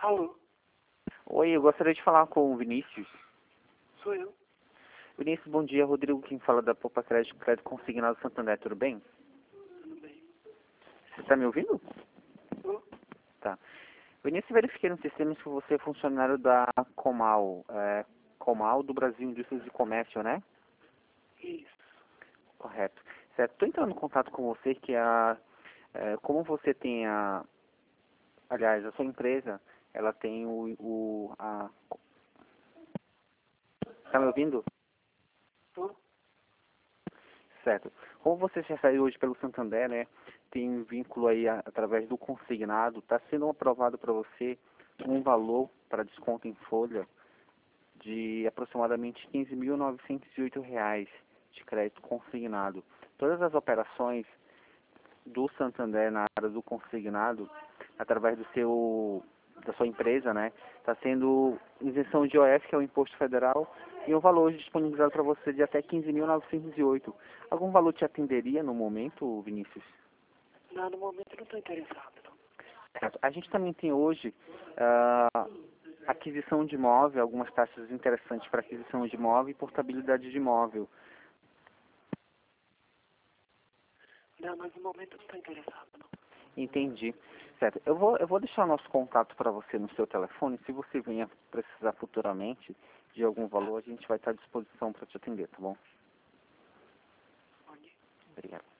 Alô, Oi, eu gostaria de falar com o Vinícius. sou eu. Vinícius, bom dia. Rodrigo, quem fala da Poupa Crédito Consignado Santander, tudo bem? Tudo bem? Você está me ouvindo? Tô? Tá. Vinícius, verifiquei no sistema que você é funcionário da Comal, Comal do Brasil Indústrias de Comércio, né? Isso. Correto. Certo. Estou entrando em contato com você que como você tem aliás, a sua empresa, ela tem Está me ouvindo? Tô? Certo. Como você já saiu hoje pelo Santander, né? Tem um vínculo aí através do consignado, está sendo aprovado para você um valor para desconto em folha de aproximadamente R$ 15.908 de crédito consignado. Todas as operações do Santander na área do consignado, através da sua empresa, né, está sendo isenção de IOF, que é o Imposto Federal, e um valor disponibilizado para você de até 15.908. Algum valor te atenderia no momento, Vinícius? Não, no momento eu não estou interessado, não. Certo. A gente também tem hoje aquisição de imóvel, algumas taxas interessantes para aquisição de imóvel e portabilidade de imóvel. Não, mas no momento eu não estou interessado, não. Entendi. Certo. Eu vou deixar o nosso contato para você no seu telefone. Se você venha precisar futuramente de algum valor, a gente vai estar à disposição para te atender, tá bom? Pode. Obrigado.